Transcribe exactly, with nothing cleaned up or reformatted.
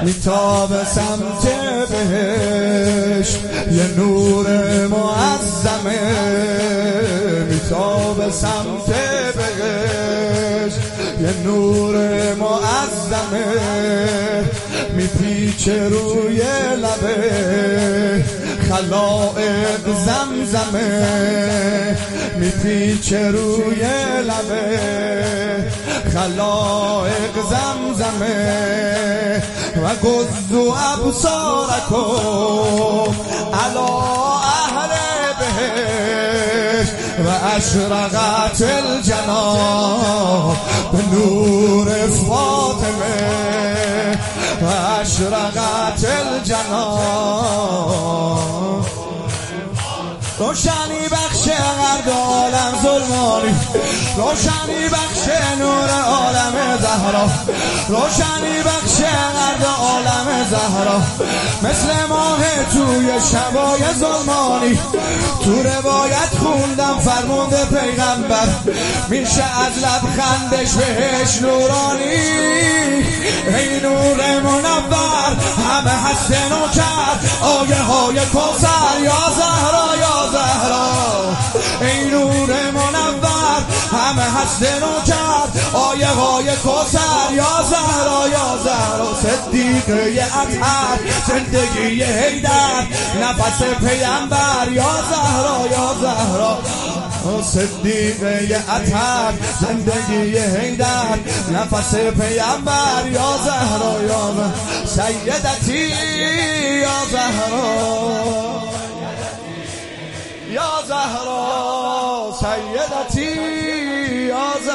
میتابه سمت بهشت یه نور معظمه، میتابه سمت بهشت یه نور معظمه، میپیچه روی لبه خلائق زمزمه، میپیچه روی لبه خلائق زمزمه. و گزو ابصارکم علی اهل بهشت و اشرقت الجنان به نور فاطمه، و اشرقت الجنان. روشنی بخش غرب عالم ظلمانی، روشنی بخش نور عالم زهرا، روشنی بخش غرب عالم زهرا، مثل ماه توی شبای ظلمانی. تو روایت خوندم فرموده پیغمبر، میشه از لبخندش بهش نورانی. ای نور منور همه هست نوکر، آیه های کوثر یا زهرا یا زهرا. ای نور منور همه هست نوکر، آیه های کوثر یا زهرا یا زهرا. صدیقه اطهر زندگی حیدر، نفس پیامبر یا زهرا یا زهرا. صدیقه اطهر زندگی حیدر، نفس پیامبر یا زهرا یا سیدتی یا زهرا یا زهرا، سیدتی یا زهرا.